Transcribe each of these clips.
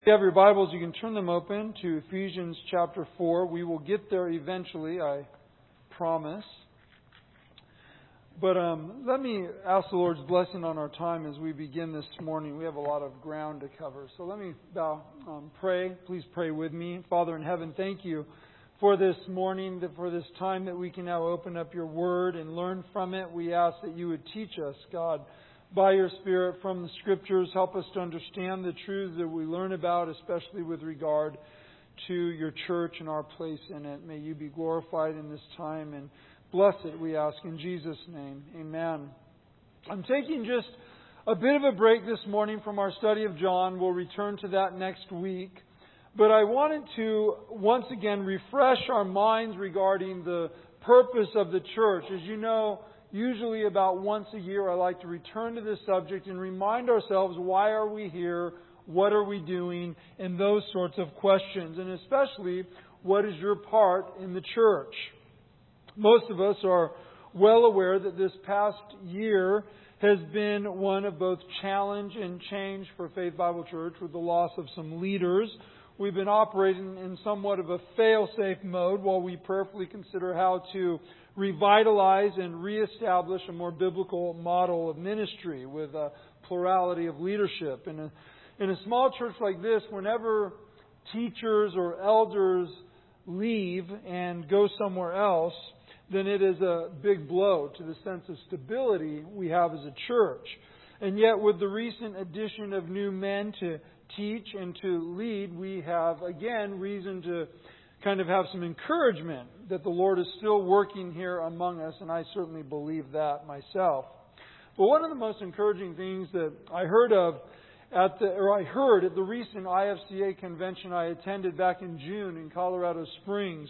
If you have your Bibles, you can turn them open to Ephesians chapter 4. We will get there eventually, I promise. But let me ask the Lord's blessing on our time as we begin this morning. We have a lot of ground to cover. So let me pray. Please pray with me. Father in heaven, thank you for this morning, for this time that we can now open up your Word and learn from it. We ask that you would teach us, God, by your Spirit from the Scriptures. Help us to understand the truths that we learn about, especially with regard to your church and our place in it. May you be glorified in this time and bless it, we ask in Jesus' name. Amen. I'm taking just a bit of a break this morning from our study of John. We'll return to that next week. But I wanted to once again refresh our minds regarding the purpose of the church. As you know, usually about once a year I like to return to this subject and remind ourselves, why are we here? What are we doing? And those sorts of questions. And especially, what is your part in the church? Most of us are well aware that this past year has been one of both challenge and change for Faith Bible Church with the loss of some leaders. We've been operating in somewhat of a fail-safe mode while we prayerfully consider how to revitalize and reestablish a more biblical model of ministry with a plurality of leadership. In a small church like this, whenever teachers or elders leave and go somewhere else, then it is a big blow to the sense of stability we have as a church. And yet, with the recent addition of new men to teach and to lead, we have, again, reason to kind of have some encouragement that the Lord is still working here among us, and I certainly believe that myself. But one of the most encouraging things that I heard at the recent IFCA convention I attended back in June in Colorado Springs.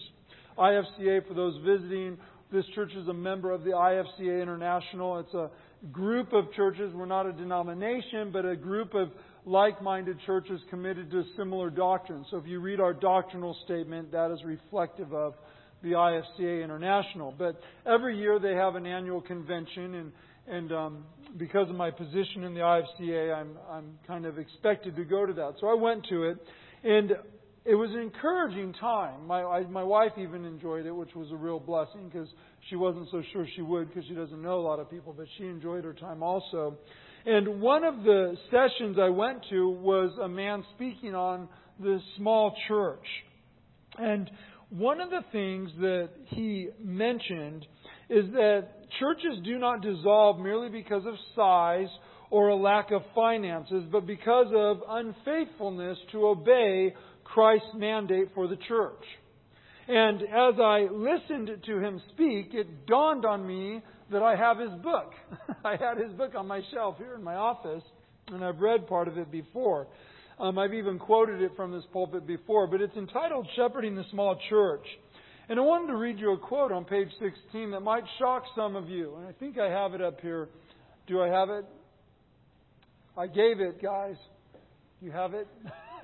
IFCA, for those visiting, this church is a member of the IFCA International. It's a group of churches. We're not a denomination, but a group of like-minded churches committed to similar doctrines. So if you read our doctrinal statement, that is reflective of the IFCA International. But every year they have an annual convention, and because of my position in the IFCA, I'm kind of expected to go to that. So I went to it, and it was an encouraging time. My wife even enjoyed it, which was a real blessing because she wasn't so sure she would because she doesn't know a lot of people, but she enjoyed her time also. And one of the sessions I went to was a man speaking on the small church. And one of the things that he mentioned is that churches do not dissolve merely because of size or a lack of finances, but because of unfaithfulness to obey Christ's mandate for the church. And as I listened to him speak, it dawned on me that I have his book. I had his book on my shelf here in my office, and I've read part of it before. I've even quoted it from this pulpit before, but it's entitled Shepherding the Small Church. And I wanted to read you a quote on page 16 that might shock some of you. And I think I have it up here. Do I have it? I gave it, guys. You have it?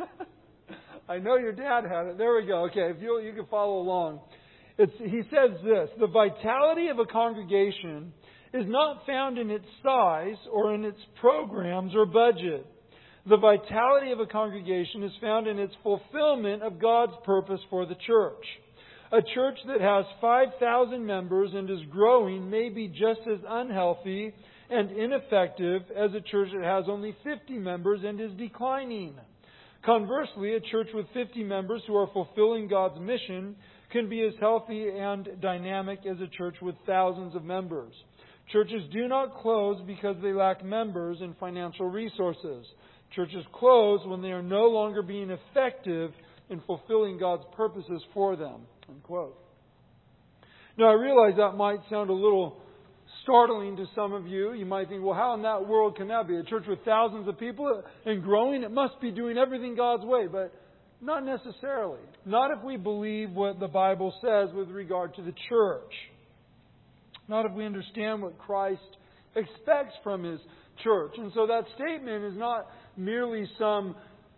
I know your dad had it. There we go. Okay, if you can follow along. He says this: the vitality of a congregation is not found in its size or in its programs or budget. The vitality of a congregation is found in its fulfillment of God's purpose for the church. A church that has 5,000 members and is growing may be just as unhealthy and ineffective as a church that has only 50 members and is declining. Conversely, a church with 50 members who are fulfilling God's mission can be as healthy and dynamic as a church with thousands of members. Churches do not close because they lack members and financial resources. Churches close when they are no longer being effective in fulfilling God's purposes for them. Unquote. Now, I realize that might sound a little startling to some of you. You might think, well, how in that world can that be? A church with thousands of people and growing, it must be doing everything God's way. But not necessarily. Not if we believe what the Bible says with regard to the church. Not if we understand what Christ expects from His church. And so that statement is not merely some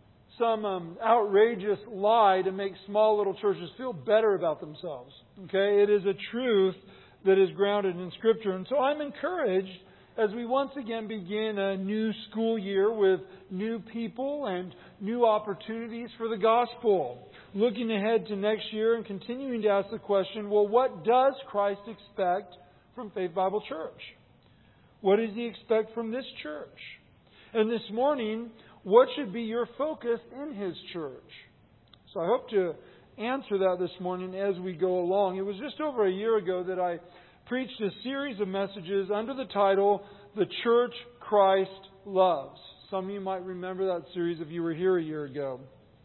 outrageous lie to make small little churches feel better about themselves. Okay? It is a truth that is grounded in Scripture. And so I'm encouraged as we once again begin a new school year with new people and new opportunities for the gospel. Looking ahead to next year and continuing to ask the question, well, what does Christ expect from Faith Bible Church? What does He expect from this church? And this morning, what should be your focus in His church? So I hope to answer that this morning as we go along. It was just over a year ago that I preached a series of messages under the title, The Church Christ Loves. Some of you might remember that series if you were here a year ago.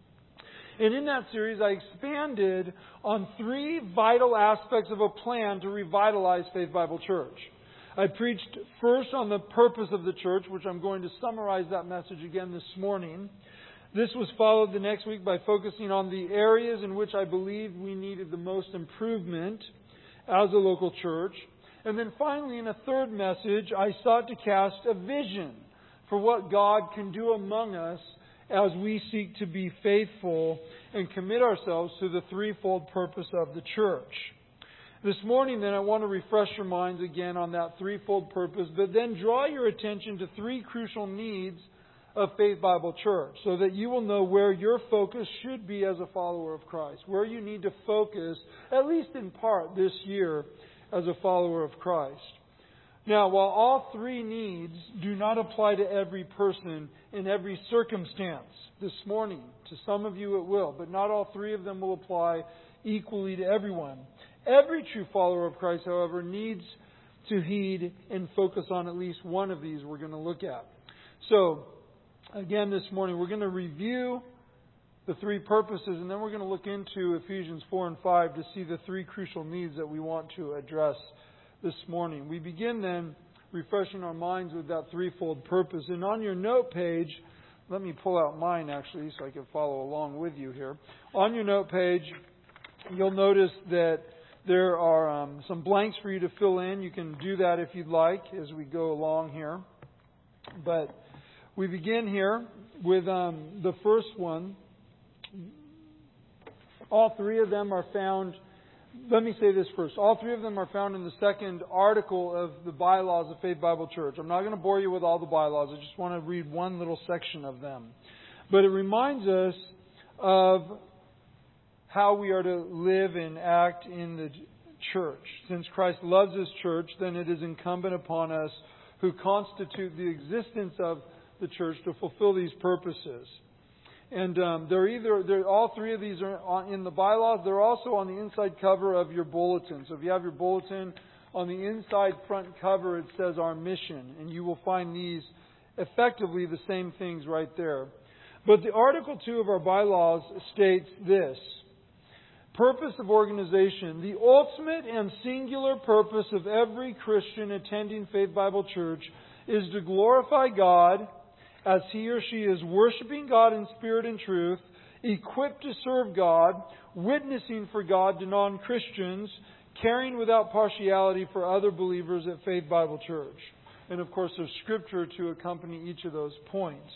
And in that series, I expanded on 3 vital aspects of a plan to revitalize Faith Bible Church. I preached first on the purpose of the church, which I'm going to summarize that message again this morning. This was followed the next week by focusing on the areas in which I believed we needed the most improvement as a local church. And then finally, in a third message, I sought to cast a vision for what God can do among us as we seek to be faithful and commit ourselves to the threefold purpose of the church. This morning, then, I want to refresh your minds again on that threefold purpose, but then draw your attention to 3 crucial needs of Faith Bible Church so that you will know where your focus should be as a follower of Christ, where you need to focus, at least in part this year, as a follower of Christ. Now, while all 3 needs do not apply to every person in every circumstance this morning, to some of you it will, but not all 3 of them will apply equally to everyone. Every true follower of Christ, however, needs to heed and focus on at least one of these we're going to look at. So, again this morning, we're going to review the 3 purposes, and then we're going to look into Ephesians 4 and 5 to see the 3 crucial needs that we want to address this morning. We begin then refreshing our minds with that threefold purpose. And on your note page, let me pull out mine actually so I can follow along with you here. On your note page, you'll notice that there are some blanks for you to fill in. You can do that if you'd like as we go along here. But we begin here with the first one. All 3 of them are found. Let me say this first. All 3 of them are found in the second article of the bylaws of Faith Bible Church. I'm not going to bore you with all the bylaws. I just want to read one little section of them. But it reminds us of how we are to live and act in the church. Since Christ loves His church, then it is incumbent upon us who constitute the existence of the church to fulfill these purposes. And all 3 of these are in the bylaws. They're also on the inside cover of your bulletin. So if you have your bulletin, on the inside front cover it says our mission. And you will find these effectively the same things right there. But the Article 2 of our bylaws states this. Purpose of organization. The ultimate and singular purpose of every Christian attending Faith Bible Church is to glorify God as he or she is worshiping God in spirit and truth, equipped to serve God, witnessing for God to non-Christians, caring without partiality for other believers at Faith Bible Church. And of course, there's scripture to accompany each of those points.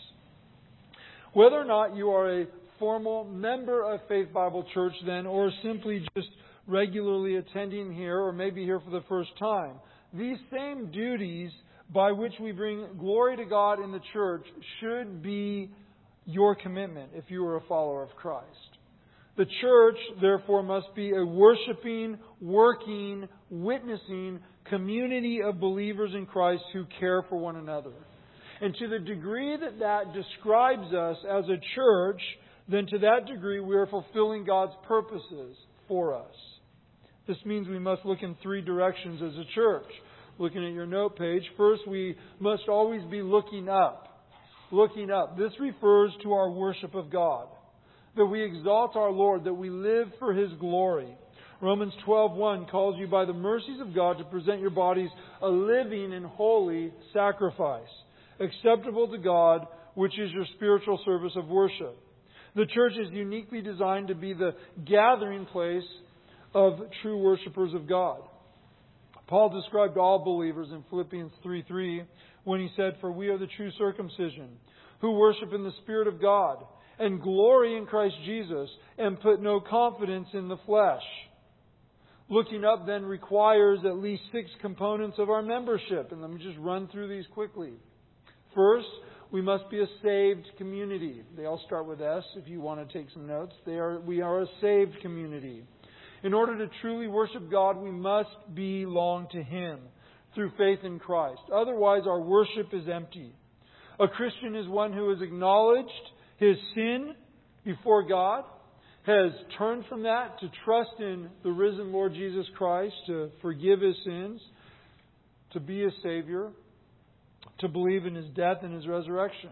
Whether or not you are a formal member of Faith Bible Church then, or simply just regularly attending here, or maybe here for the first time, these same duties by which we bring glory to God in the church should be your commitment if you are a follower of Christ. The church, therefore, must be a worshiping, working, witnessing community of believers in Christ who care for one another. And to the degree that that describes us as a church, then to that degree we are fulfilling God's purposes for us. This means we must look in 3 directions as a church. Looking at your note page, first we must always be looking up. Looking up. This refers to our worship of God. That we exalt our Lord, that we live for His glory. Romans 12:1 calls you by the mercies of God to present your bodies a living and holy sacrifice, acceptable to God, which is your spiritual service of worship. The church is uniquely designed to be the gathering place of true worshipers of God. Paul described all believers in Philippians 3:3 when he said, "For we are the true circumcision, who worship in the Spirit of God, and glory in Christ Jesus, and put no confidence in the flesh." Looking up then requires at least 6 components of our membership. And let me just run through these quickly. First, we must be a saved community. They all start with S if you want to take some notes. We are a saved community. In order to truly worship God, we must belong to Him through faith in Christ. Otherwise, our worship is empty. A Christian is one who has acknowledged his sin before God, has turned from that to trust in the risen Lord Jesus Christ, to forgive his sins, to be a Savior, to believe in His death and His resurrection.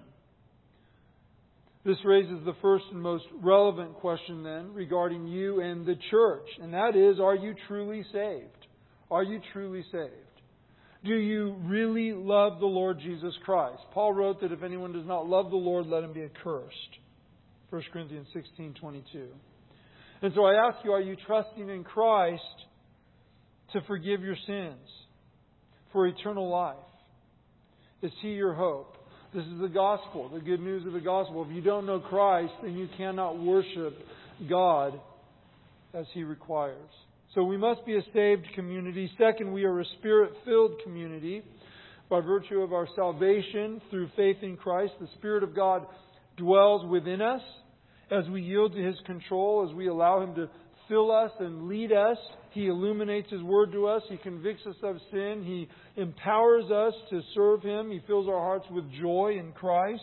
This raises the first and most relevant question then regarding you and the church. And that is, are you truly saved? Are you truly saved? Do you really love the Lord Jesus Christ? Paul wrote that if anyone does not love the Lord, let him be accursed. 1 Corinthians 16:22. And so I ask you, are you trusting in Christ to forgive your sins for eternal life? Is He your hope? This is the gospel, the good news of the gospel. If you don't know Christ, then you cannot worship God as He requires. So we must be a saved community. Second, we are a Spirit-filled community. By virtue of our salvation through faith in Christ, the Spirit of God dwells within us. As we yield to His control, as we allow Him to fill us and lead us, He illuminates His Word to us. He convicts us of sin. He empowers us to serve Him. He fills our hearts with joy in Christ.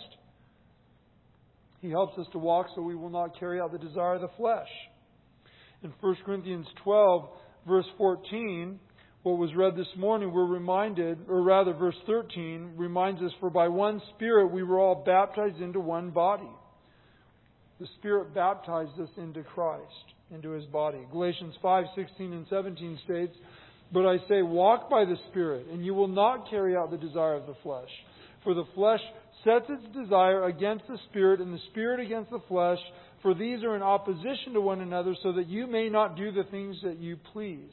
He helps us to walk so we will not carry out the desire of the flesh. In 1 Corinthians 12, verse 14, what was read this morning, we're reminded, or rather verse 13 reminds us, for by one Spirit we were all baptized into one body. The Spirit baptized us into Christ, into His body. Galatians 5:16 and 17 states, but I say, walk by the Spirit, and you will not carry out the desire of the flesh. For the flesh sets its desire against the Spirit, and the Spirit against the flesh, for these are in opposition to one another, so that you may not do the things that you please.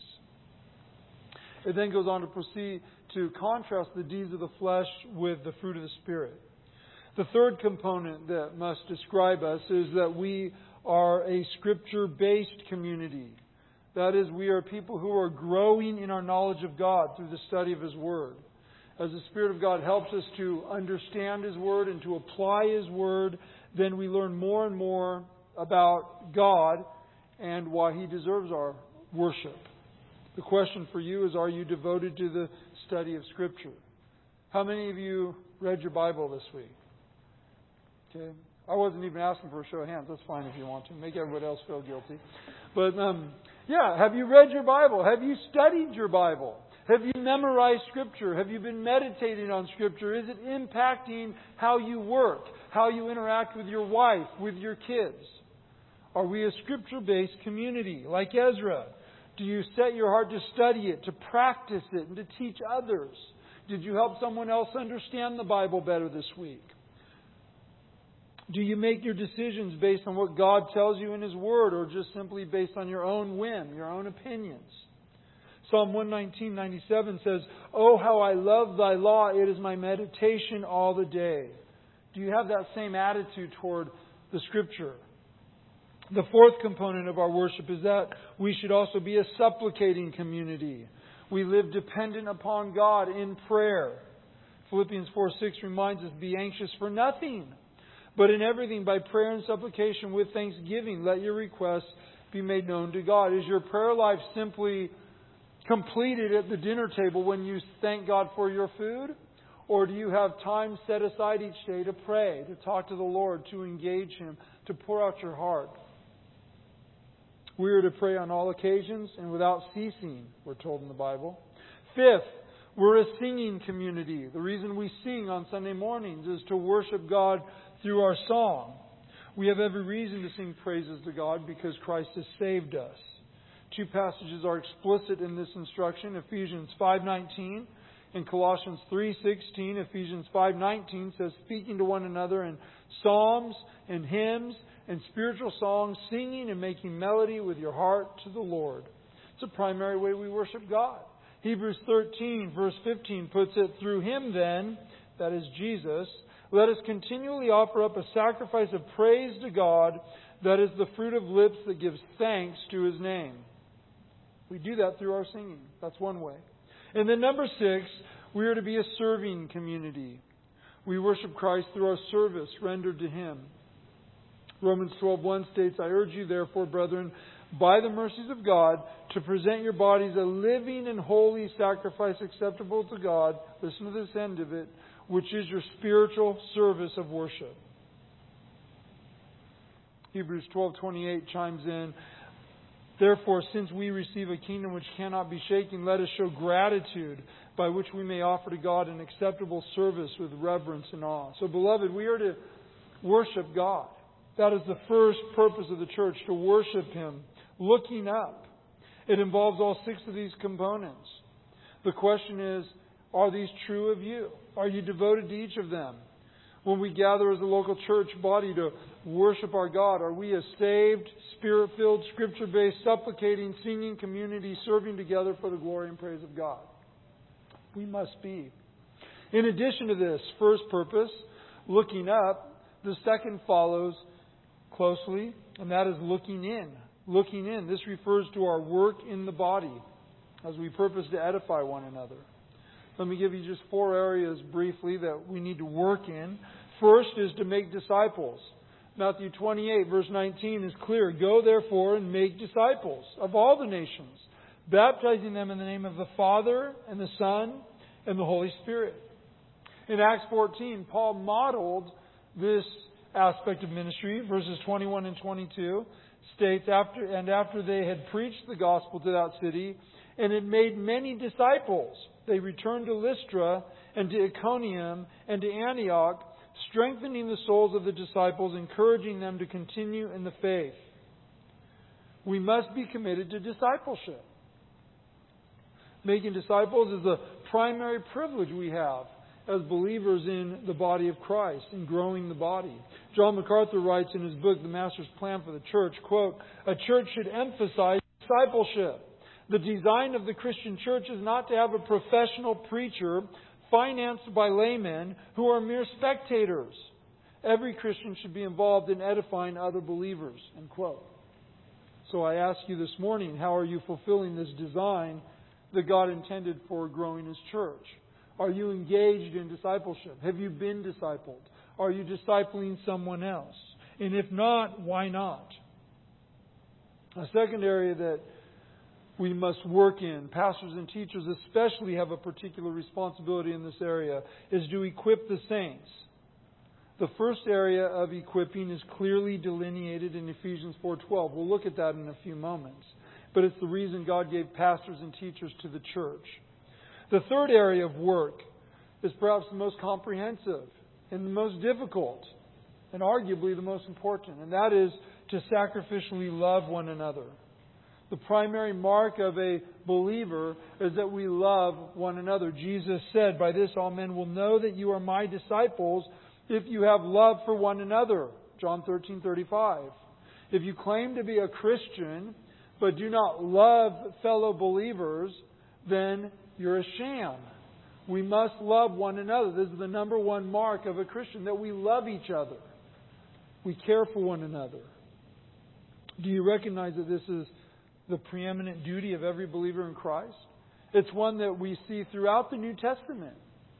It then goes on to proceed to contrast the deeds of the flesh with the fruit of the Spirit. The third component that must describe us is that we are a Scripture-based community. That is, we are people who are growing in our knowledge of God through the study of His Word. As the Spirit of God helps us to understand His Word and to apply His Word, then we learn more and more about God and why He deserves our worship. The question for you is, are you devoted to the study of Scripture? How many of you read your Bible this week? Okay. I wasn't even asking for a show of hands. That's fine if you want to. Make everybody else feel guilty. But, have you read your Bible? Have you studied your Bible? Have you memorized Scripture? Have you been meditating on Scripture? Is it impacting how you work, how you interact with your wife, with your kids? Are we a Scripture-based community like Ezra? Do you set your heart to study it, to practice it, and to teach others? Did you help someone else understand the Bible better this week? Do you make your decisions based on what God tells you in His Word, or just simply based on your own whim, your own opinions? Psalm 119:97 says, "Oh, how I love Thy law, it is my meditation all the day." Do you have that same attitude toward the Scripture? The fourth component of our worship is that we should also be a supplicating community. We live dependent upon God in prayer. Philippians 4:6 reminds us, "Be anxious for nothing, but in everything by prayer and supplication with thanksgiving, let your requests be made known to God." Is your prayer life simply completed at the dinner table when you thank God for your food? Or do you have time set aside each day to pray, to talk to the Lord, to engage Him, to pour out your heart? We are to pray on all occasions and without ceasing, we're told in the Bible. Fifth, we're a singing community. The reason we sing on Sunday mornings is to worship God through our song. We have every reason to sing praises to God because Christ has saved us. Two passages are explicit in this instruction, Ephesians 5:19 and Colossians 3:16. Ephesians 5:19 says, "Speaking to one another in psalms and hymns and spiritual songs, singing and making melody with your heart to the Lord." It's a primary way we worship God. Hebrews 13, verse 15 puts it, "Through Him then," that is Jesus, "let us continually offer up a sacrifice of praise to God, that is the fruit of lips that gives thanks to His name." We do that through our singing. That's one way. And then number 6, we are to be a serving community. We worship Christ through our service rendered to Him. Romans 12:1 states, I urge you therefore, brethren, by the mercies of God, to present your bodies a living and holy sacrifice acceptable to God. Listen to this end of it, which is your spiritual service of worship. Hebrews 12:28 chimes in, therefore, since we receive a kingdom which cannot be shaken, let us show gratitude by which we may offer to God an acceptable service with reverence and awe. So, beloved, we are to worship God. That is the first purpose of the church, to worship Him, looking up. It involves all 6 of these components. The question is, are these true of you? Are you devoted to each of them? When we gather as a local church body to worship our God, are we a saved, Spirit-filled, Scripture-based, supplicating, singing community, serving together for the glory and praise of God? We must be. In addition to this first purpose, looking up, the second follows closely, and that is looking in. Looking in. This refers to our work in the body as we purpose to edify one another. Let me give you just 4 areas briefly that we need to work in. First is to make disciples. Matthew 28 verse 19 is clear. Go therefore and make disciples of all the nations, baptizing them in the name of the Father and the Son and the Holy Spirit. In Acts 14, Paul modeled this aspect of ministry. Verses 21 and 22 states, after they had preached the gospel to that city and had made many disciples, they returned to Lystra and to Iconium and to Antioch, strengthening the souls of the disciples, encouraging them to continue in the faith. We must be committed to discipleship. Making disciples is a primary privilege we have as believers in the body of Christ, in growing the body. John MacArthur writes in his book, The Master's Plan for the Church, quote, a church should emphasize discipleship. The design of the Christian church is not to have a professional preacher financed by laymen who are mere spectators. Every Christian should be involved in edifying other believers, end quote. So I ask you this morning, how are you fulfilling this design that God intended for growing His church? Are you engaged in discipleship? Have you been discipled? Are you discipling someone else? And if not, why not? A second area that we must work in, pastors and teachers especially have a particular responsibility in this area, is to equip the saints. The first area of equipping is clearly delineated in Ephesians 4:12. We'll look at that in a few moments. But it's the reason God gave pastors and teachers to the church. The third area of work is perhaps the most comprehensive and the most difficult and arguably the most important, and that is to sacrificially love one another. The primary mark of a believer is that we love one another. Jesus said, by this all men will know that you are my disciples if you have love for one another. John 13:35. If you claim to be a Christian but do not love fellow believers, then you're a sham. We must love one another. This is the number one mark of a Christian, that we love each other. We care for one another. Do you recognize that this is the preeminent duty of every believer in Christ? It's one that we see throughout the New Testament.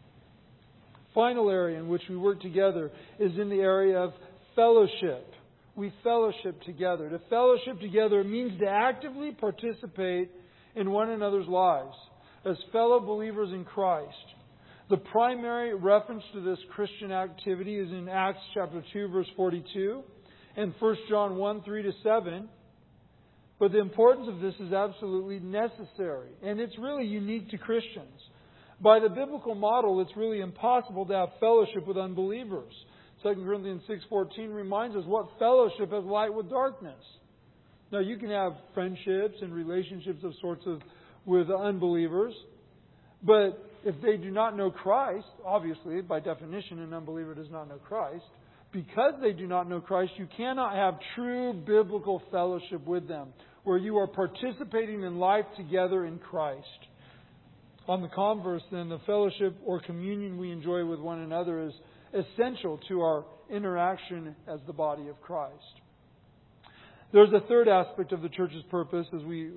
Final area in which we work together is in the area of fellowship. We fellowship together. To fellowship together means to actively participate in one another's lives as fellow believers in Christ. The primary reference to this Christian activity is in Acts chapter 2, verse 42, and 1 John 1, 3-7. But the importance of this is absolutely necessary, and it's really unique to Christians. By the biblical model, it's really impossible to have fellowship with unbelievers. 2 Corinthians 6:14 reminds us what fellowship has light with darkness. Now, you can have friendships and relationships of sorts with unbelievers, but if they do not know Christ, obviously, by definition, an unbeliever does not know Christ. Because they do not know Christ, you cannot have true biblical fellowship with them, where you are participating in life together in Christ. On the converse, then, the fellowship or communion we enjoy with one another is essential to our interaction as the body of Christ. There's a third aspect of the church's purpose as we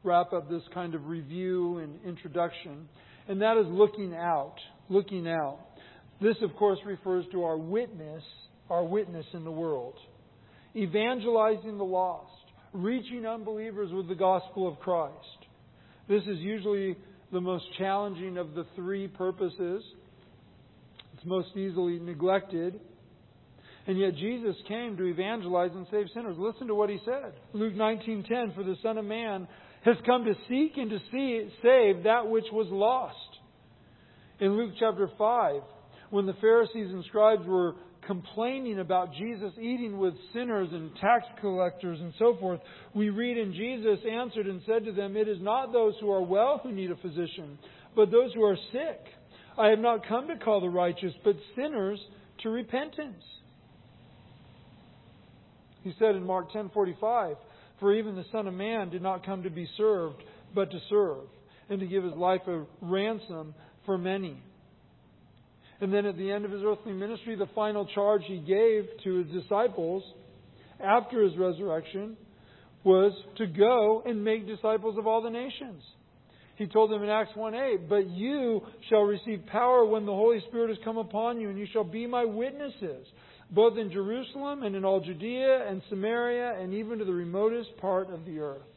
wrap up this kind of review and introduction. And that is looking out. Looking out. This, of course, refers to our witness in the world. Evangelizing the lost. Reaching unbelievers with the gospel of Christ. This is usually the most challenging of the three purposes. It's most easily neglected. And yet Jesus came to evangelize and save sinners. Listen to what He said. Luke 19:10, "For the Son of Man has come to seek and to save that which was lost." In Luke chapter 5, when the Pharisees and scribes were complaining about Jesus eating with sinners and tax collectors and so forth, we read, "And Jesus answered and said to them, It is not those who are well who need a physician, but those who are sick. I have not come to call the righteous, but sinners to repentance." He said in Mark 10:45, "For even the Son of Man did not come to be served, but to serve, and to give His life a ransom for many." And then at the end of His earthly ministry, the final charge He gave to His disciples after His resurrection was to go and make disciples of all the nations. He told them in Acts 1:8, "But you shall receive power when the Holy Spirit has come upon you, and you shall be my witnesses, both in Jerusalem and in all Judea and Samaria and even to the remotest part of the earth."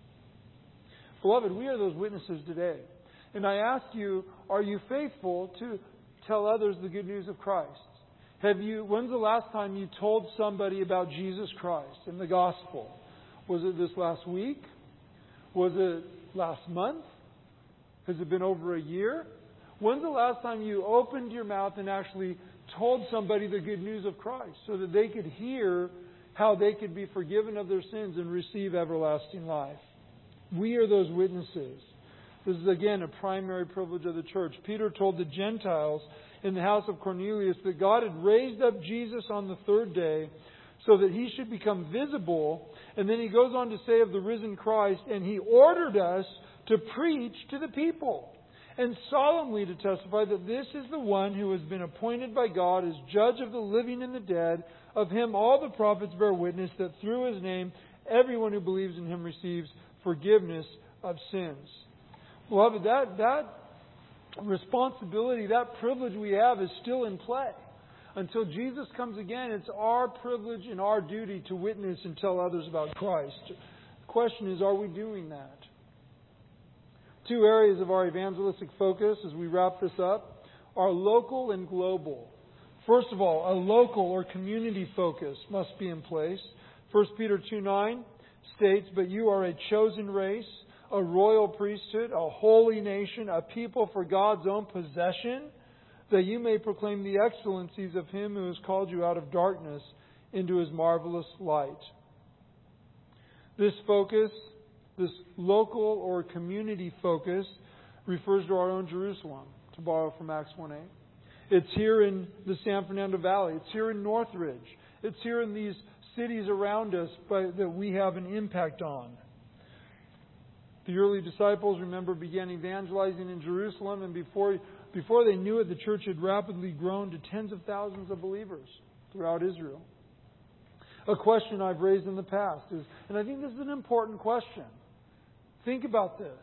Beloved, we are those witnesses today. And I ask you, are you faithful to tell others the good news of Christ? When's the last time you told somebody about Jesus Christ and the gospel? Was it this last week? Was it last month? Has it been over a year? When's the last time you opened your mouth and actually told somebody the good news of Christ so that they could hear how they could be forgiven of their sins and receive everlasting life? We are those witnesses. This is again a primary privilege of the church. Peter told the Gentiles in the house of Cornelius that God had raised up Jesus on the third day so that He should become visible. And then he goes on to say of the risen Christ, "And He ordered us to preach to the people and solemnly to testify that this is the one who has been appointed by God as judge of the living and the dead. Of Him all the prophets bear witness that through His name everyone who believes in Him receives forgiveness of sins." Beloved, that responsibility, that privilege we have is still in play. Until Jesus comes again, it's our privilege and our duty to witness and tell others about Christ. The question is, are we doing that? Two areas of our evangelistic focus as we wrap this up are local and global. First of all, a local or community focus must be in place. 1 Peter 2:9 states, "But you are a chosen race, a royal priesthood, a holy nation, a people for God's own possession, that you may proclaim the excellencies of Him who has called you out of darkness into His marvelous light." This focus, this local or community focus, refers to our own Jerusalem, to borrow from Acts 1:8. It's here in the San Fernando Valley. It's here in Northridge. It's here in these cities around us that we have an impact on. The early disciples, remember, began evangelizing in Jerusalem, and before they knew it, the church had rapidly grown to tens of thousands of believers throughout Israel. A question I've raised in the past is, and I think this is an important question, think about this.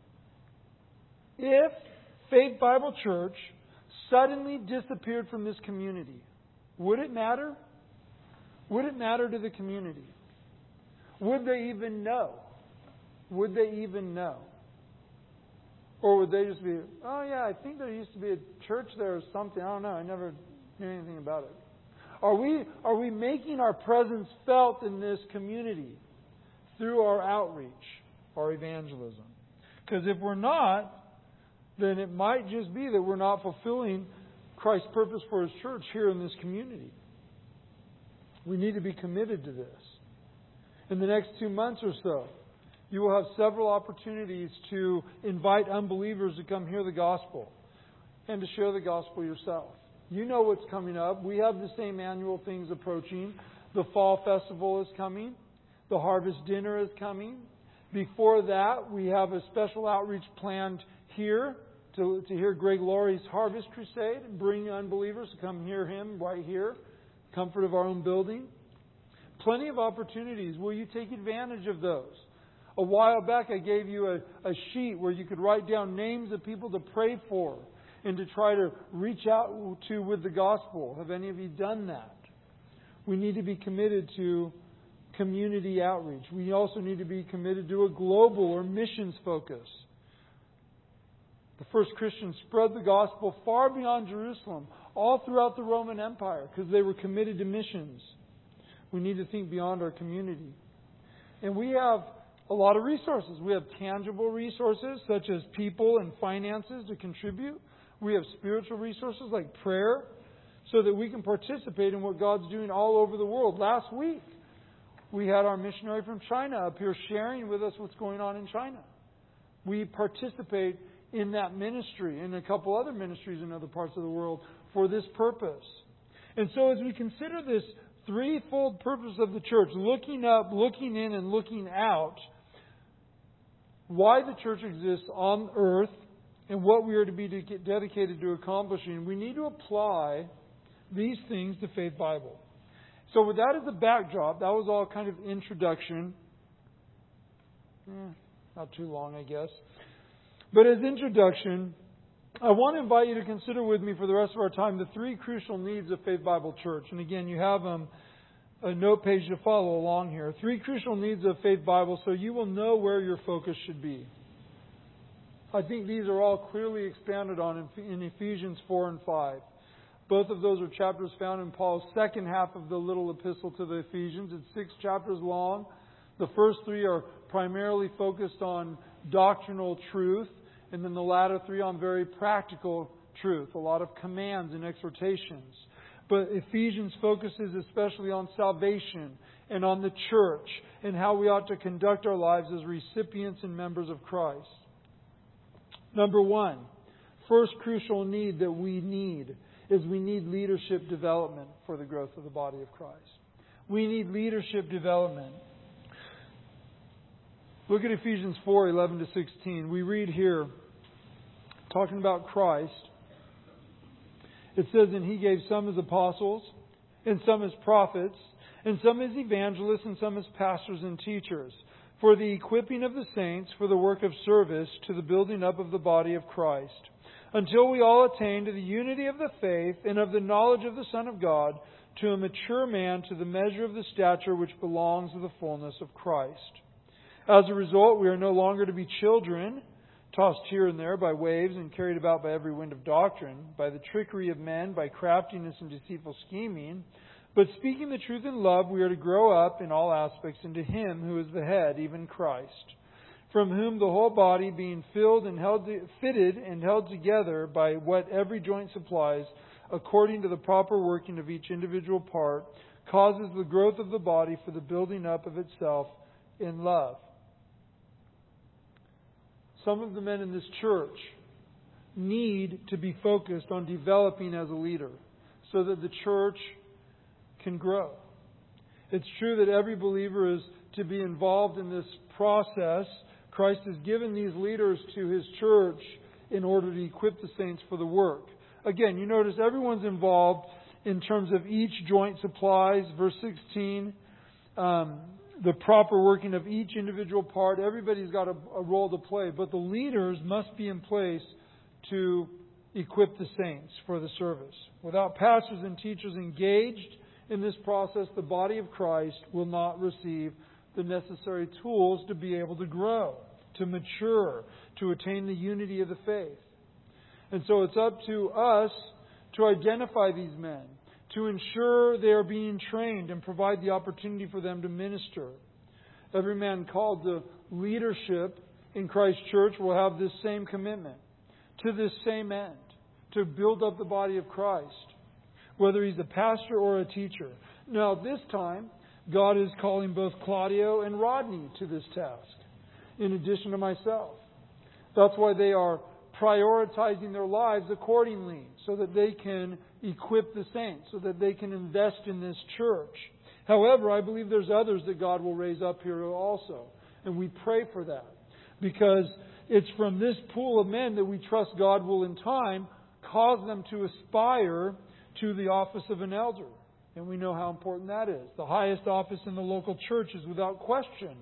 If Faith Bible Church suddenly disappeared from this community, would it matter? Would it matter to the community? Would they even know? Would they even know? Or would they just be, "Oh yeah, I think there used to be a church there or something. I don't know. I never knew anything about it." Are we making our presence felt in this community through our outreach, our evangelism? Because if we're not, then it might just be that we're not fulfilling Christ's purpose for His church here in this community. We need to be committed to this. In the next 2 months or so, you will have several opportunities to invite unbelievers to come hear the gospel and to share the gospel yourself. You know what's coming up. We have the same annual things approaching. The Fall Festival is coming. The Harvest Dinner is coming. Before that, we have a special outreach planned here to hear Greg Laurie's Harvest Crusade and bring unbelievers to come hear him right here, comfort of our own building. Plenty of opportunities. Will you take advantage of those? A while back I gave you a sheet where you could write down names of people to pray for and to try to reach out to with the gospel. Have any of you done that? We need to be committed to community outreach. We also need to be committed to a global or missions focus. The first Christians spread the gospel far beyond Jerusalem, all throughout the Roman Empire, because they were committed to missions. We need to think beyond our community. And we have a lot of resources. We have tangible resources, such as people and finances to contribute. We have spiritual resources like prayer, so that we can participate in what God's doing all over the world. Last week, we had our missionary from China up here sharing with us what's going on in China. We participate in that ministry and a couple other ministries in other parts of the world for this purpose. And so as we consider this threefold purpose of the church, looking up, looking in, and looking out, why the church exists on earth and what we are to be dedicated to accomplishing, we need to apply these things to Faith Bible. So with that as a backdrop, that was all kind of introduction. Not too long, I guess. But as introduction, I want to invite you to consider with me for the rest of our time the three crucial needs of Faith Bible Church. And again, you have a note page to follow along here. Three crucial needs of Faith Bible, so you will know where your focus should be. I think these are all clearly expanded on in Ephesians 4 and 5. Both of those are chapters found in Paul's second half of the little epistle to the Ephesians. It's 6 chapters long. The first 3 are primarily focused on doctrinal truth, and then the latter 3 on very practical truth, a lot of commands and exhortations. But Ephesians focuses especially on salvation and on the church and how we ought to conduct our lives as recipients and members of Christ. Number 1, first crucial need that we need is we need leadership development for the growth of the body of Christ. We need leadership development. Look at Ephesians 4:11-16. We read here, talking about Christ. It says, "And He gave some as apostles, and some as prophets, and some as evangelists, and some as pastors and teachers, for the equipping of the saints, for the work of service, to the building up of the body of Christ, until we all attain to the unity of the faith and of the knowledge of the Son of God, to a mature man, to the measure of the stature which belongs to the fullness of Christ. As a result, we are no longer to be children, tossed here and there by waves and carried about by every wind of doctrine, by the trickery of men, by craftiness and deceitful scheming. But speaking the truth in love, we are to grow up in all aspects into Him who is the head, even Christ, from whom the whole body, being fitted and held together by what every joint supplies, according to the proper working of each individual part, causes the growth of the body for the building up of itself in love." Some of the men in this church need to be focused on developing as a leader so that the church can grow. It's true that every believer is to be involved in this process. Christ has given these leaders to His church in order to equip the saints for the work. Again, you notice everyone's involved in terms of each joint supplies. Verse 16, the proper working of each individual part. Everybody's got a role to play, but the leaders must be in place to equip the saints for the service. Without pastors and teachers engaged in this process, the body of Christ will not receive the necessary tools to be able to grow, to mature, to attain the unity of the faith. And so it's up to us to identify these men, to ensure they are being trained and provide the opportunity for them to minister. Every man called to leadership in Christ's church will have this same commitment to this same end, to build up the body of Christ, whether he's a pastor or a teacher. Now, this time, God is calling both Claudio and Rodney to this task, in addition to myself. That's why they are prioritizing their lives accordingly, so that they can equip the saints, so that they can invest in this church. However, I believe there's others that God will raise up here also. And we pray for that. Because it's from this pool of men that we trust God will in time cause them to aspire to the office of an elder. And we know how important that is. The highest office in the local church is without question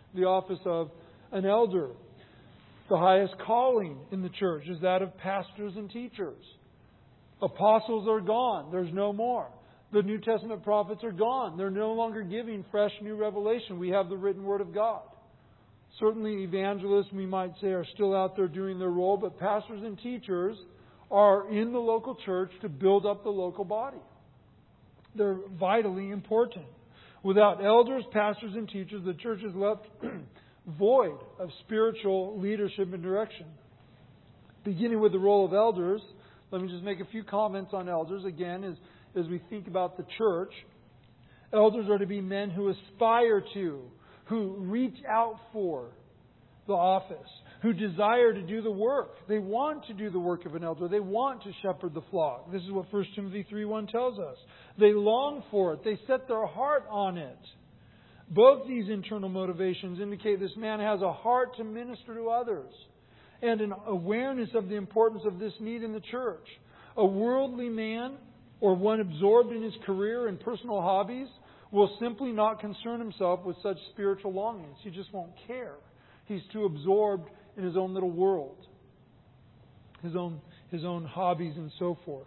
the office of an elder. The highest calling in the church is that of pastors and teachers. Apostles are gone. There's no more. The New Testament prophets are gone. They're no longer giving fresh new revelation. We have the written Word of God. Certainly evangelists, we might say, are still out there doing their role, but pastors and teachers are in the local church to build up the local body. They're vitally important. Without elders, pastors, and teachers, the church is left void of spiritual leadership and direction. Beginning with the role of elders, let me just make a few comments on elders. Again, as we think about the church, elders are to be men who aspire to, who reach out for the office, who desire to do the work. They want to do the work of an elder. They want to shepherd the flock. This is what 1 Timothy 3:1 tells us. They long for it. They set their heart on it. Both these internal motivations indicate this man has a heart to minister to others and an awareness of the importance of this need in the church. A worldly man or one absorbed in his career and personal hobbies will simply not concern himself with such spiritual longings. He just won't care. He's too absorbed in his own little world, his own hobbies and so forth.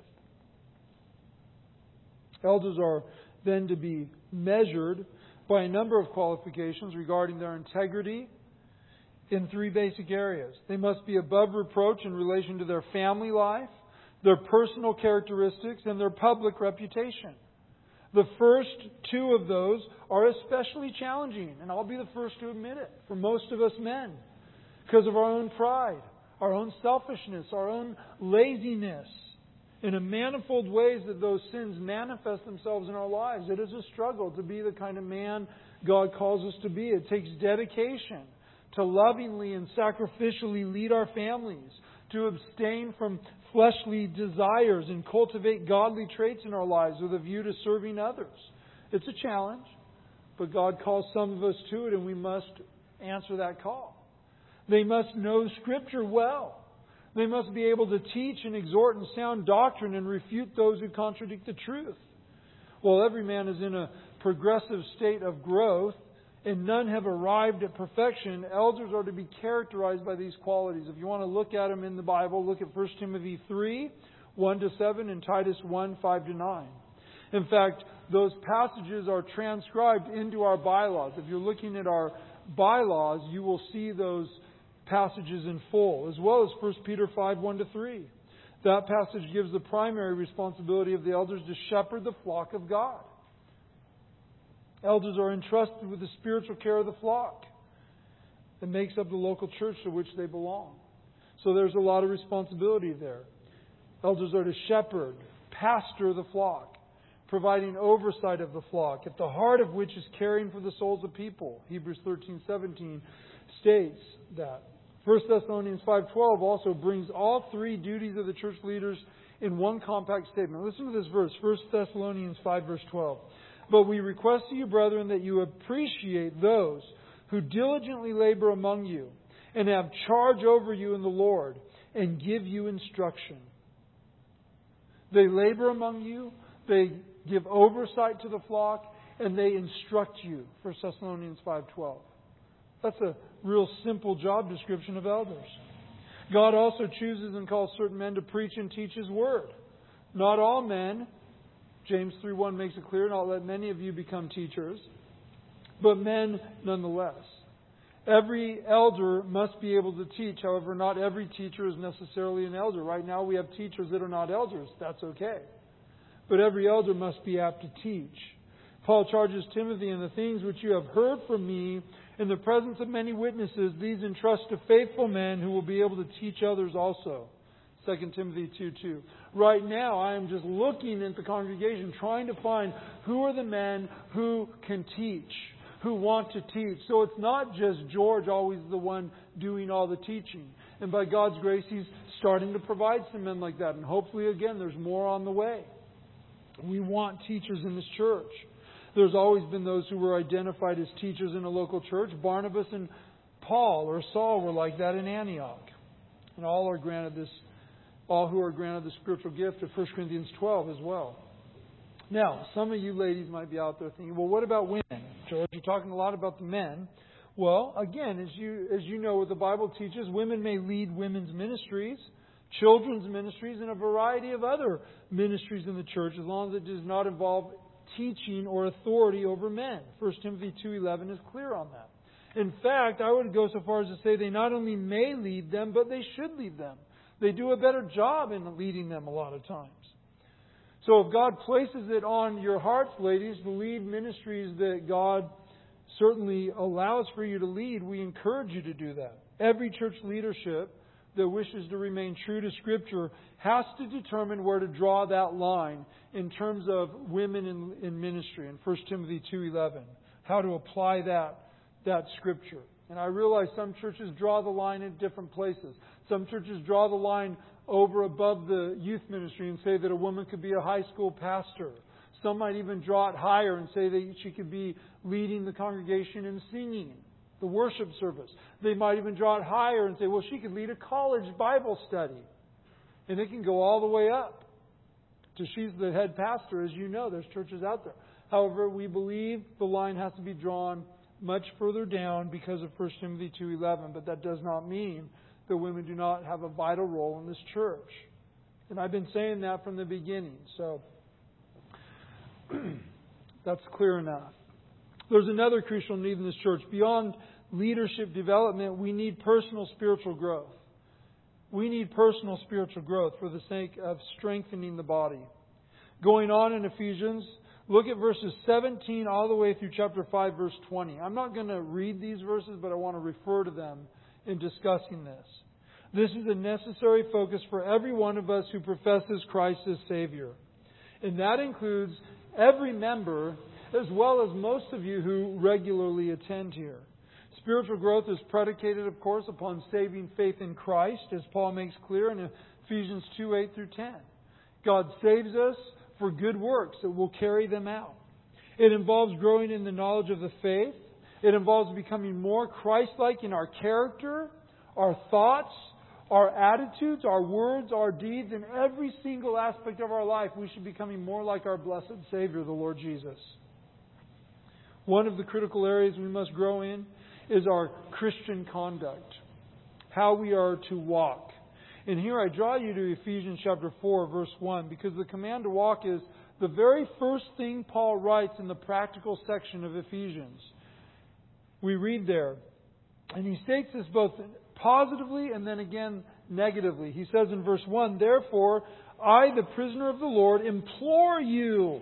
Elders are then to be measured by a number of qualifications regarding their integrity in three basic areas. They must be above reproach in relation to their family life, their personal characteristics, and their public reputation. The first two of those are especially challenging, and I'll be the first to admit it, for most of us men, because of our own pride, our own selfishness, our own laziness, in a manifold ways that those sins manifest themselves in our lives. It is a struggle to be the kind of man God calls us to be. It takes dedication to lovingly and sacrificially lead our families, to abstain from fleshly desires and cultivate godly traits in our lives with a view to serving others. It's a challenge, but God calls some of us to it, and we must answer that call. They must know Scripture well. They must be able to teach and exhort in sound doctrine and refute those who contradict the truth. While every man is in a progressive state of growth and none have arrived at perfection, elders are to be characterized by these qualities. If you want to look at them in the Bible, look at 1 Timothy 3:1-7 and Titus 1:5-9. In fact, those passages are transcribed into our bylaws. If you're looking at our bylaws, you will see those passages in full, as well as 1 Peter 5:1-3. That passage gives the primary responsibility of the elders to shepherd the flock of God. Elders are entrusted with the spiritual care of the flock that makes up the local church to which they belong. So there's a lot of responsibility there. Elders are to shepherd, pastor the flock, providing oversight of the flock, at the heart of which is caring for the souls of people. Hebrews 13:17 states that. 1 Thessalonians 5:12 also brings all three duties of the church leaders in one compact statement. Listen to this verse, 1 Thessalonians 5:12. But we request of you, brethren, that you appreciate those who diligently labor among you and have charge over you in the Lord and give you instruction. They labor among you, they give oversight to the flock, and they instruct you. 1 Thessalonians 5:12. That's a real simple job description of elders. God also chooses and calls certain men to preach and teach His Word. Not all men, James 3:1 makes it clear, not let many of you become teachers, but men nonetheless. Every elder must be able to teach. However, not every teacher is necessarily an elder. Right now we have teachers that are not elders. That's okay. But every elder must be apt to teach. Paul charges Timothy, in the things which you have heard from me in the presence of many witnesses, these entrust to faithful men who will be able to teach others also. 2 Timothy 2:2. Right now, I am just looking at the congregation, trying to find who are the men who can teach, who want to teach. So it's not just George always the one doing all the teaching. And by God's grace, He's starting to provide some men like that. And hopefully, again, there's more on the way. We want teachers in this church. There's always been those who were identified as teachers in a local church. Barnabas and Paul or Saul were like that in Antioch. And all who are granted the spiritual gift of 1 Corinthians 12 as well. Now, some of you ladies might be out there thinking, well, what about women? George, you're talking a lot about the men. Well, again, as you know what the Bible teaches, women may lead women's ministries, children's ministries, and a variety of other ministries in the church, as long as it does not involve teaching or authority over men. 1 Timothy 2:11 is clear on that. In fact, I would go so far as to say they not only may lead them, but they should lead them. They do a better job in leading them a lot of times. So if God places it on your hearts, ladies, to lead ministries that God certainly allows for you to lead, we encourage you to do that. Every church leadership that wishes to remain true to Scripture has to determine where to draw that line in terms of women in ministry in 1 Timothy 2:11. How to apply that Scripture. And I realize some churches draw the line in different places. Some churches draw the line over above the youth ministry and say that a woman could be a high school pastor. Some might even draw it higher and say that she could be leading the congregation in singing, the worship service. They might even draw it higher and say, well, she could lead a college Bible study. And it can go all the way up to she's the head pastor. As you know, there's churches out there. However, we believe the line has to be drawn much further down because of 1 Timothy 2:11. But that does not mean that women do not have a vital role in this church. And I've been saying that from the beginning. So that's clear enough. There's another crucial need in this church. Beyond leadership development, we need personal spiritual growth. We need personal spiritual growth for the sake of strengthening the body. Going on in Ephesians, look at verses 17 all the way through chapter 5, verse 20. I'm not going to read these verses, but I want to refer to them in discussing this. This is a necessary focus for every one of us who professes Christ as Savior. And that includes every member, as well as most of you who regularly attend here. Spiritual growth is predicated, of course, upon saving faith in Christ, as Paul makes clear in Ephesians 2:8 through 10. God saves us for good works that will carry them out. It involves growing in the knowledge of the faith. It involves becoming more Christ-like in our character, our thoughts, our attitudes, our words, our deeds. In every single aspect of our life, we should be becoming more like our blessed Savior, the Lord Jesus. One of the critical areas we must grow in is our Christian conduct, how we are to walk. And here I draw you to Ephesians chapter 4, verse 1, because the command to walk is the very first thing Paul writes in the practical section of Ephesians. We read there, and he states this both positively and then again negatively. He says in verse 1, therefore, I, the prisoner of the Lord, implore you,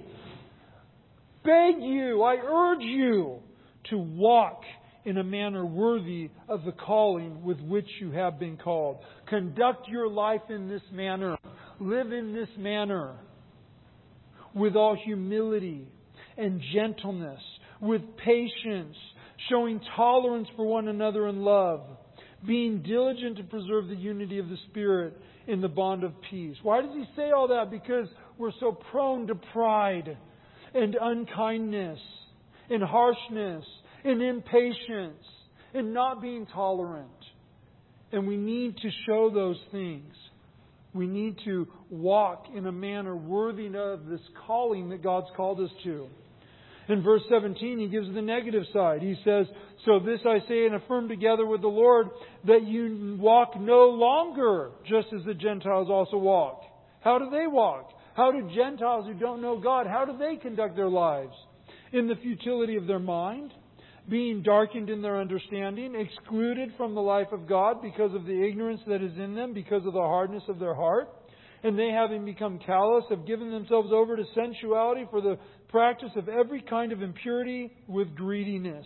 beg you, I urge you to walk in a manner worthy of the calling with which you have been called. Conduct your life in this manner. Live in this manner with all humility and gentleness, with patience, showing tolerance for one another in love, being diligent to preserve the unity of the Spirit in the bond of peace. Why does he say all that? Because we're so prone to pride and unkindness and harshness and impatience and not being tolerant. And we need to show those things. We need to walk in a manner worthy of this calling that God's called us to. In verse 17, he gives the negative side. He says, so this I say and affirm together with the Lord, that you walk no longer just as the Gentiles also walk. How do they walk? How do Gentiles who don't know God, how do they conduct their lives? In the futility of their mind, being darkened in their understanding, excluded from the life of God because of the ignorance that is in them, because of the hardness of their heart. And they, having become callous, have given themselves over to sensuality for the practice of every kind of impurity with greediness.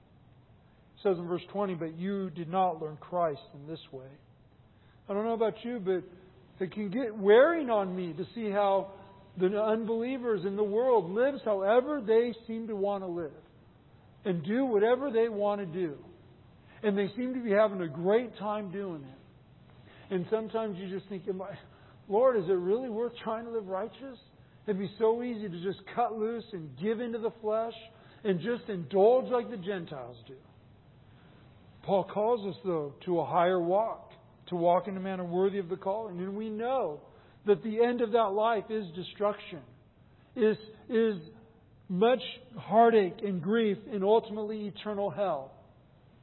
It says in verse 20, but you did not learn Christ in this way. I don't know about you, but it can get wearing on me to see how the unbelievers in the world lives however they seem to want to live and do whatever they want to do. And they seem to be having a great time doing it. And sometimes you just think, Lord, is it really worth trying to live righteous? It'd be so easy to just cut loose and give into the flesh and just indulge like the Gentiles do. Paul calls us, though, to a higher walk, to walk in a manner worthy of the calling. And we know that the end of that life is destruction, is much heartache and grief and ultimately eternal hell.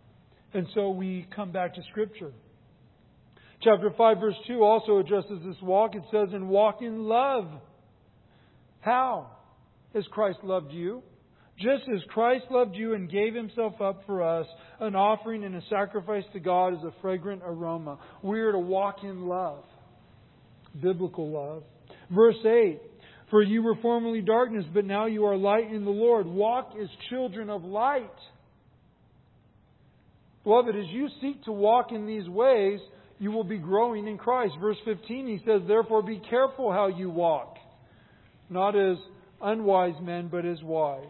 And so we come back to Scripture. Chapter 5, verse 2 also addresses this walk. It says, and walk in love. How has Christ loved you? Just as Christ loved you and gave Himself up for us, an offering and a sacrifice to God as a fragrant aroma. We are to walk in love. Biblical love. Verse 8, for you were formerly darkness, but now you are light in the Lord. Walk as children of light. Beloved, as you seek to walk in these ways, you will be growing in Christ. Verse 15, he says, therefore be careful how you walk. Not as unwise men, but as wise.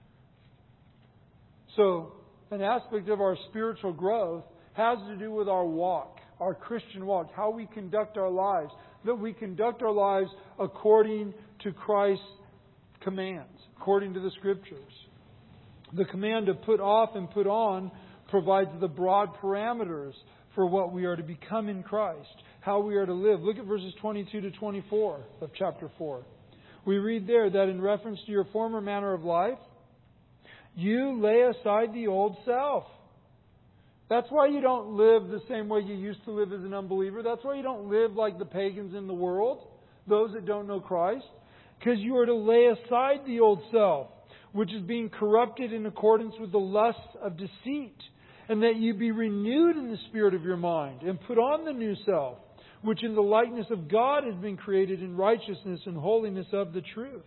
So, an aspect of our spiritual growth has to do with our walk, our Christian walk, how we conduct our lives. That we conduct our lives according to Christ's commands, according to the Scriptures. The command to put off and put on provides the broad parameters for what we are to become in Christ, how we are to live. Look at verses 22 to 24 of chapter 4. We read there that in reference to your former manner of life, you lay aside the old self. That's why you don't live the same way you used to live as an unbeliever. That's why you don't live like the pagans in the world, those that don't know Christ. Because you are to lay aside the old self, which is being corrupted in accordance with the lusts of deceit, and that you be renewed in the spirit of your mind, and put on the new self, which in the likeness of God has been created in righteousness and holiness of the truth.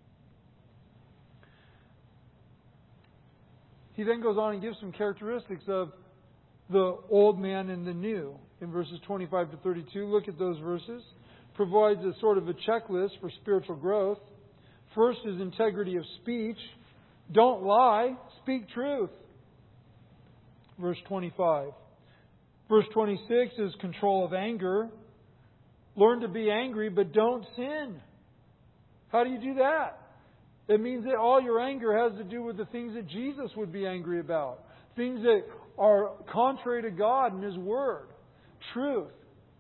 He then goes on and gives some characteristics of the old man and the new. In verses 25 to 32, look at those verses. Provides a sort of a checklist for spiritual growth. First is integrity of speech. Don't lie, speak truth. Verse 25. Verse 26 is control of anger. Learn to be angry, but don't sin. How do you do that? It means that all your anger has to do with the things that Jesus would be angry about. Things that are contrary to God and His Word. Truth.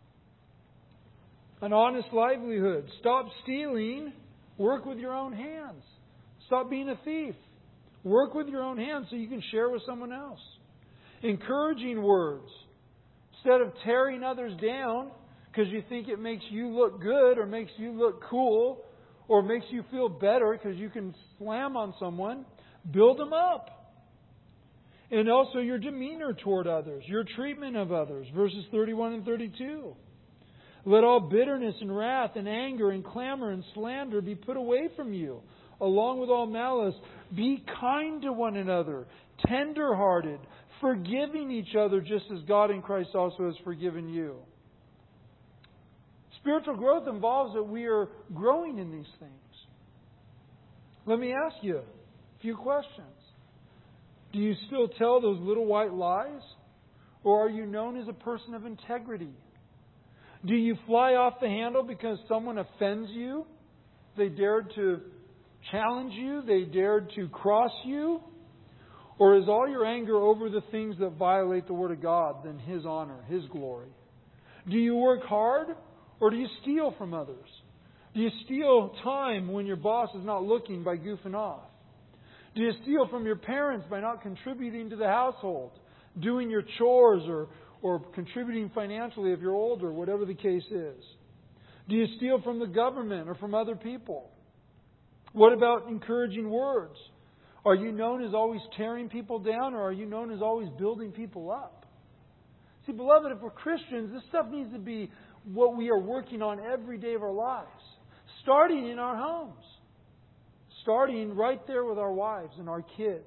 An honest livelihood. Stop stealing. Work with your own hands. Stop being a thief. Work with your own hands so you can share with someone else. Encouraging words. Instead of tearing others down because you think it makes you look good or makes you look cool or makes you feel better because you can slam on someone, build them up. And also your demeanor toward others, your treatment of others. Verses 31 and 32. Let all bitterness and wrath and anger and clamor and slander be put away from you, along with all malice. Be kind to one another, tender-hearted, forgiving each other just as God in Christ also has forgiven you. Spiritual growth involves that we are growing in these things. Let me ask you a few questions. Do you still tell those little white lies? Or are you known as a person of integrity? Do you fly off the handle because someone offends you? They dared to challenge you? They dared to cross you? Or is all your anger over the things that violate the Word of God, then His honor, His glory? Do you work hard? Or do you steal from others? Do you steal time when your boss is not looking by goofing off? Do you steal from your parents by not contributing to the household? Doing your chores or contributing financially if you're older, whatever the case is? Do you steal from the government or from other people? What about encouraging words? Are you known as always tearing people down, or are you known as always building people up? See, beloved, if we're Christians, this stuff needs to be what we are working on every day of our lives. Starting in our homes. Starting right there with our wives and our kids.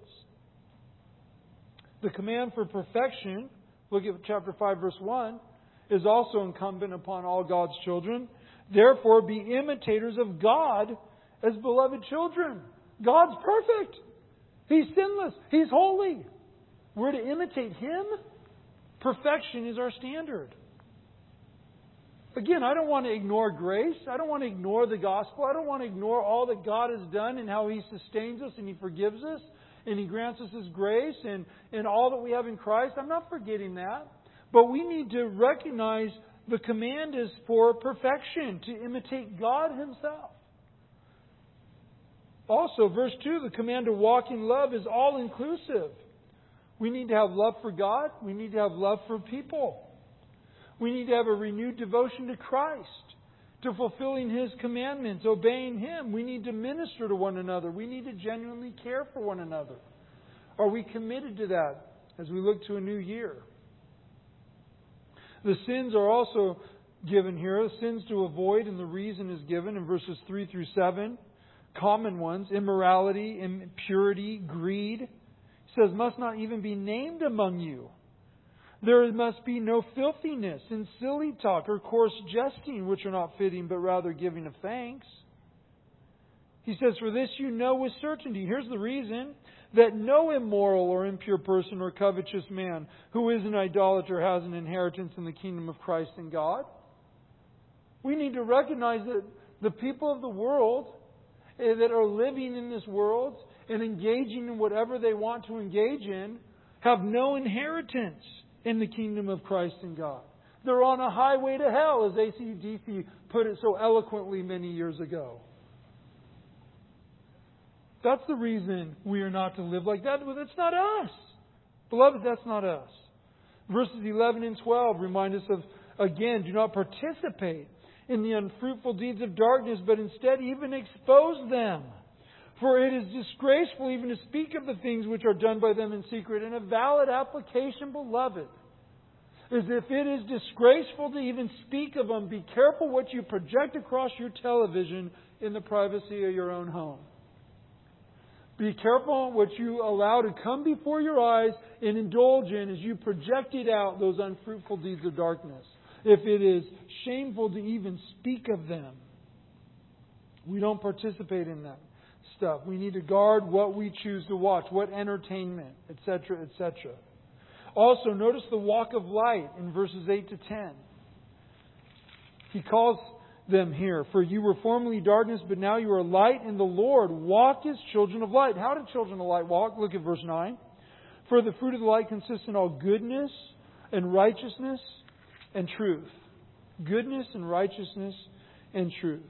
The command for perfection, look at chapter 5, verse 1, is also incumbent upon all God's children. Therefore, be imitators of God as beloved children. God's perfect. He's sinless. He's holy. We're to imitate Him. Perfection is our standard. Again, I don't want to ignore grace. I don't want to ignore the gospel. I don't want to ignore all that God has done and how He sustains us and He forgives us and He grants us His grace and all that we have in Christ. I'm not forgetting that. But we need to recognize the command is for perfection, to imitate God Himself. Also, verse 2, the command to walk in love is all-inclusive. We need to have love for God. We need to have love for people. We need to have a renewed devotion to Christ, to fulfilling His commandments, obeying Him. We need to minister to one another. We need to genuinely care for one another. Are we committed to that as we look to a new year? The sins are also given here. The sins to avoid, and the reason is given in verses 3 through 7. Common ones: immorality, impurity, greed. It says, must not even be named among you. There must be no filthiness and silly talk or coarse jesting, which are not fitting, but rather giving of thanks. He says, for this you know with certainty. Here's the reason: that no immoral or impure person or covetous man who is an idolater has an inheritance in the kingdom of Christ and God. We need to recognize that the people of the world that are living in this world and engaging in whatever they want to engage in have no inheritance in the kingdom of Christ and God. They're on a highway to hell, as AC/DC put it so eloquently many years ago. That's the reason we are not to live like that. That's not us. Beloved, that's not us. Verses 11 and 12 remind us of, again, do not participate in the unfruitful deeds of darkness, but instead even expose them. For it is disgraceful even to speak of the things which are done by them in secret. And a valid application, beloved, is if it is disgraceful to even speak of them, be careful what you project across your television in the privacy of your own home. Be careful what you allow to come before your eyes and indulge in as you project it out, those unfruitful deeds of darkness. If it is shameful to even speak of them, we don't participate in that stuff. We need to guard what we choose to watch, what entertainment, etc., etc. Also, notice the walk of light in verses 8 to 10. He calls them here, for you were formerly darkness, but now you are light in the Lord. Walk as children of light. How do children of light walk? Look at verse 9. For the fruit of the light consists in all goodness and righteousness and truth. Goodness and righteousness and truth.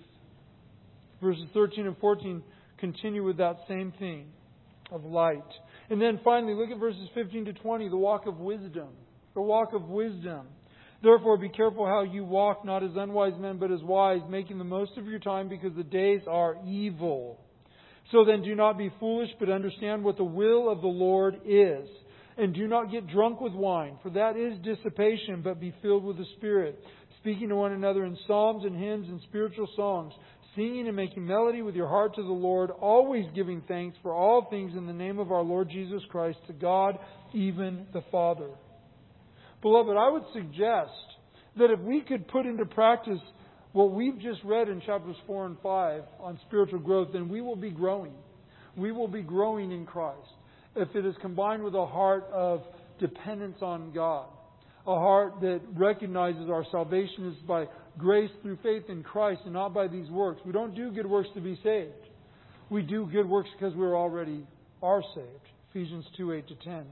Verses 13 and 14 continue with that same theme of light. And then finally, look at verses 15 to 20, the walk of wisdom. The walk of wisdom. Therefore, be careful how you walk, not as unwise men, but as wise, making the most of your time, because the days are evil. So then do not be foolish, but understand what the will of the Lord is. And do not get drunk with wine, for that is dissipation, but be filled with the Spirit, speaking to one another in psalms and hymns and spiritual songs, singing and making melody with your heart to the Lord, always giving thanks for all things in the name of our Lord Jesus Christ, to God, even the Father. Beloved, I would suggest that if we could put into practice what we've just read in chapters 4 and 5 on spiritual growth, then we will be growing. We will be growing in Christ. If it is combined with a heart of dependence on God, a heart that recognizes our salvation is by grace through faith in Christ and not by these works. We don't do good works to be saved. We do good works because we already are saved. Ephesians 2, 8 to 10.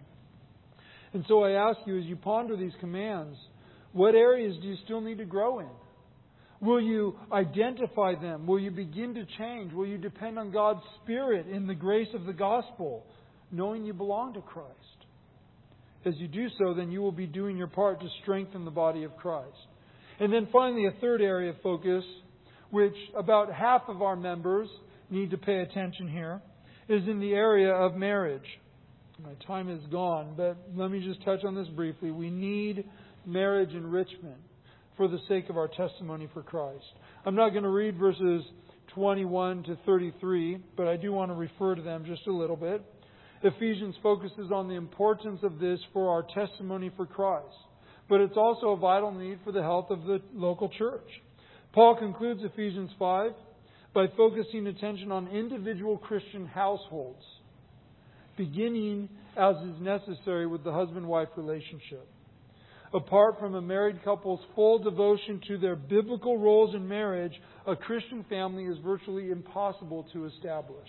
And so I ask you, as you ponder these commands, what areas do you still need to grow in? Will you identify them? Will you begin to change? Will you depend on God's Spirit in the grace of the gospel, knowing you belong to Christ? As you do so, then you will be doing your part to strengthen the body of Christ. And then finally, a third area of focus, which about half of our members need to pay attention here, is in the area of marriage. My time is gone, but let me just touch on this briefly. We need marriage enrichment for the sake of our testimony for Christ. I'm not going to read verses 21 to 33, but I do want to refer to them just a little bit. Ephesians focuses on the importance of this for our testimony for Christ, but it's also a vital need for the health of the local church. Paul concludes Ephesians 5 by focusing attention on individual Christian households, beginning as is necessary with the husband-wife relationship. Apart from a married couple's full devotion to their biblical roles in marriage, a Christian family is virtually impossible to establish.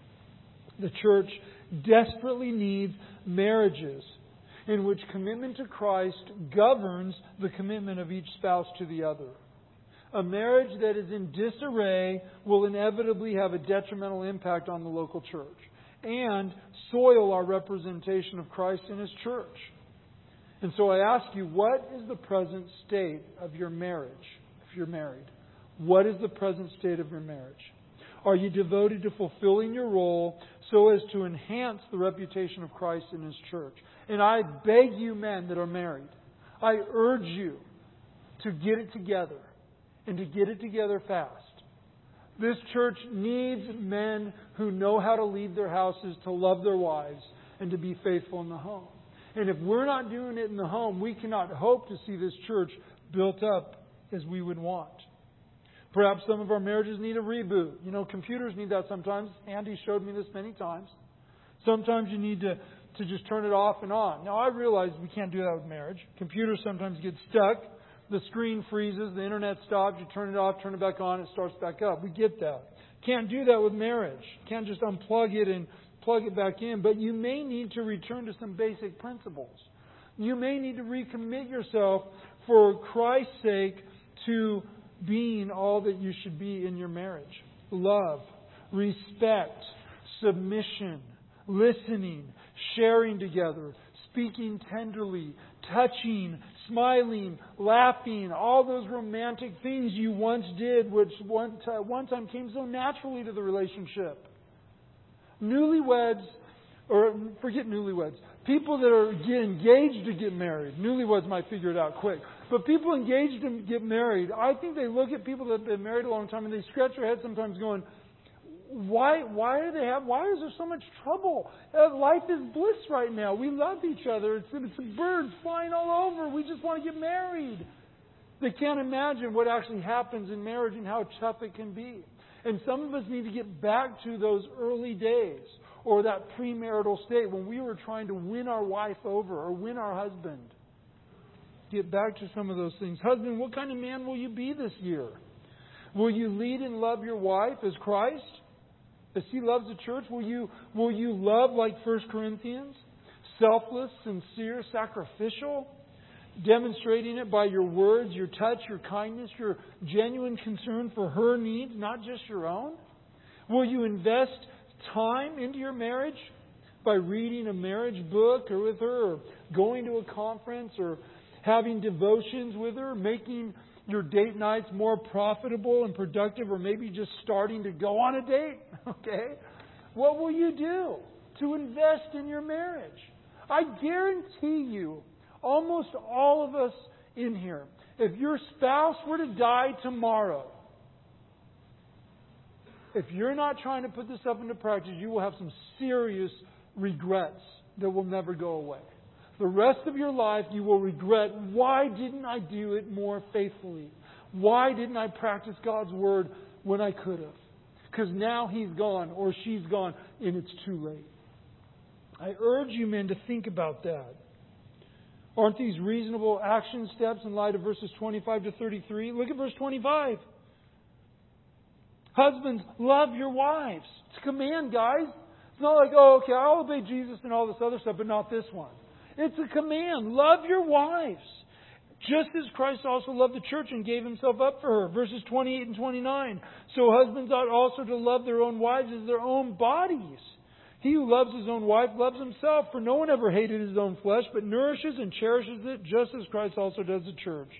The church desperately needs marriages in which commitment to Christ governs the commitment of each spouse to the other. A marriage that is in disarray will inevitably have a detrimental impact on the local church. and soil our representation of Christ in His church. And so I ask you, what is the present state of your marriage, if you're married? What is the present state of your marriage? Are you devoted to fulfilling your role so as to enhance the reputation of Christ in His church? And I beg you men that are married, I urge you to get it together, and to get it together fast. This church needs men who know how to lead their houses, to love their wives, and to be faithful in the home. And if we're not doing it in the home, we cannot hope to see this church built up as we would want. Perhaps some of our marriages need a reboot. You know, computers need that sometimes. Andy showed me this many times. Sometimes you need to just turn it off and on. Now, I realize we can't do that with marriage. Computers sometimes get stuck. The screen freezes. The internet stops. You turn it off, turn it back on, it starts back up. We get that. Can't do that with marriage. Can't just unplug it and plug it back in. But you may need to return to some basic principles. You may need to recommit yourself for Christ's sake to being all that you should be in your marriage. Love, respect, submission, listening, sharing together, speaking tenderly, touching, smiling, laughing, all those romantic things you once did, which one time came so naturally to the relationship. Newlyweds, or forget newlyweds, people that are engaged to get married, newlyweds might figure it out quick, but people engaged to get married, I think they look at people that have been married a long time and they scratch their head sometimes going, why is there so much trouble? Life is bliss right now. We love each other. It's birds flying all over. We just want to get married. They can't imagine what actually happens in marriage and how tough it can be. And some of us need to get back to those early days or that premarital state when we were trying to win our wife over or win our husband. Get back to some of those things. Husband, what kind of man will you be this year? Will you lead and love your wife as Christ? As He loves the church, will you love like 1 Corinthians? Selfless, sincere, sacrificial? Demonstrating it by your words, your touch, your kindness, your genuine concern for her needs, not just your own? Will you invest time into your marriage by reading a marriage book or with her, or going to a conference, or having devotions with her, making your date nights more profitable and productive, or maybe just starting to go on a date? Okay? What will you do to invest in your marriage? I guarantee you, almost all of us in here, if your spouse were to die tomorrow, if you're not trying to put this up into practice, you will have some serious regrets that will never go away. The rest of your life you will regret, why didn't I do it more faithfully? Why didn't I practice God's Word when I could have? Because now he's gone or she's gone and it's too late. I urge you men to think about that. Aren't these reasonable action steps in light of verses 25 to 33? Look at verse 25. Husbands, love your wives. It's a command, guys. It's not like, oh, okay, I'll obey Jesus and all this other stuff, but not this one. It's a command. Love your wives. Just as Christ also loved the church and gave Himself up for her. Verses 28 and 29. So husbands ought also to love their own wives as their own bodies. He who loves his own wife loves himself. For no one ever hated his own flesh, but nourishes and cherishes it, just as Christ also does the church.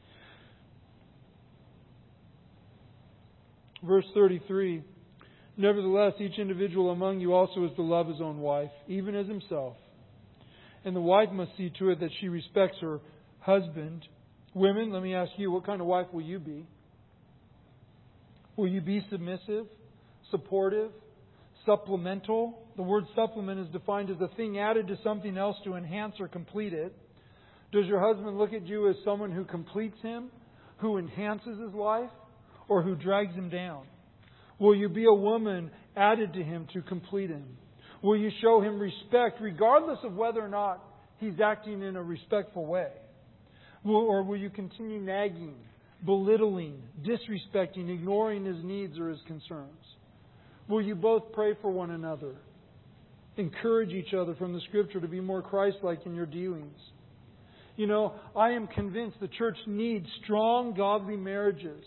Verse 33. Nevertheless, each individual among you also is to love his own wife, even as himself. And the wife must see to it that she respects her husband. Women, let me ask you, what kind of wife will you be? Will you be submissive, supportive, supplemental? The word supplement is defined as a thing added to something else to enhance or complete it. Does your husband look at you as someone who completes him, who enhances his life, or who drags him down? Will you be a woman added to him to complete him? Will you show him respect regardless of whether or not he's acting in a respectful way? Or will you continue nagging, belittling, disrespecting, ignoring his needs or his concerns? Will you both pray for one another? Encourage each other from the Scripture to be more Christ-like in your dealings. You know, I am convinced the church needs strong, godly marriages.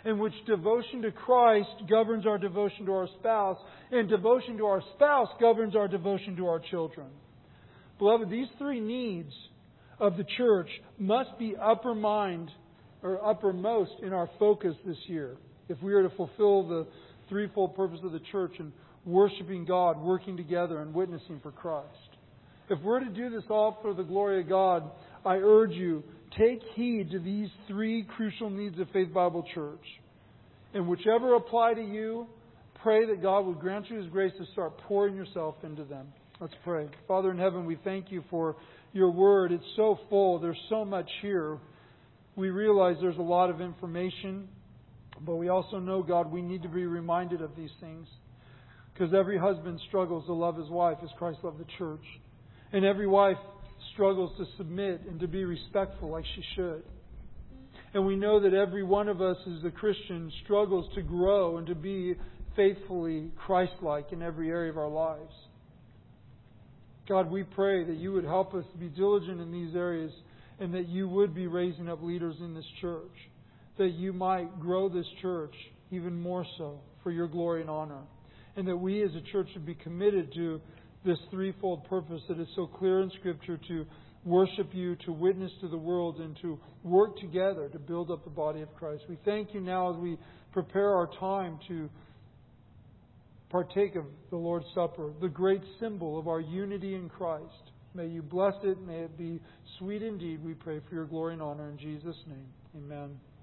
in which devotion to Christ governs our devotion to our spouse, and devotion to our spouse governs our devotion to our children. Beloved, these three needs of the church must be uppermost in our focus this year if we are to fulfill the threefold purpose of the church in worshiping God, working together, and witnessing for Christ. If we're to do this all for the glory of God, I urge you, take heed to these three crucial needs of Faith Bible Church. And whichever apply to you, pray that God would grant you His grace to start pouring yourself into them. Let's pray. Father in heaven, we thank you for your word. It's so full. There's so much here. We realize there's a lot of information, but we also know, God, we need to be reminded of these things. Because every husband struggles to love his wife as Christ loved the church. And every wife struggles to submit and to be respectful like she should. And we know that every one of us as a Christian struggles to grow and to be faithfully Christ-like in every area of our lives. God, we pray that you would help us to be diligent in these areas and that you would be raising up leaders in this church. That you might grow this church even more so for your glory and honor. And that we as a church should be committed to this threefold purpose that is so clear in Scripture, to worship you, to witness to the world, and to work together to build up the body of Christ. We thank you now as we prepare our time to partake of the Lord's Supper, the great symbol of our unity in Christ. May you bless it. May it be sweet indeed, we pray, for your glory and honor. In Jesus' name, amen.